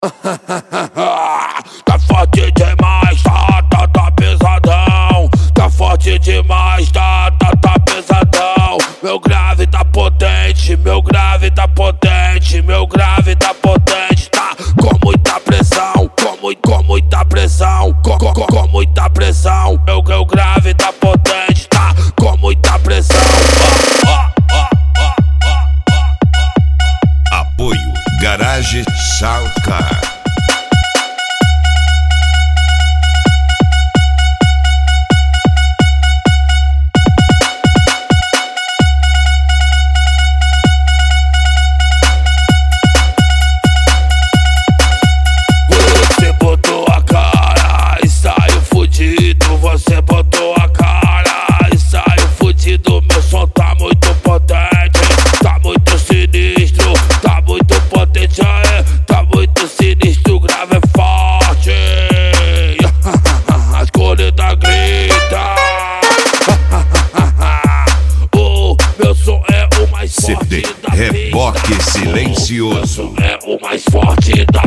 Tá forte demais, tá pesadão. Tá forte demais, tá pesadão. Meu grave tá potente, meu grave tá potente, meu grave tá potente. Tá com muita pressão, com muita pressão, com muita pressão. Meu grave tá potente, tá com muita pressão. Apoio Garage Soundcar. Você botou a cara e saiu fudido. Você botou a cara e saiu fudido. Meu som tá muito potente, tá muito sinistro, tá muito potente, tá muito sinistro. O grave é forte, as cornetas gritam. O meu som é o mais forte CD da vida. Reboque Silencioso. Meu som é o mais forte da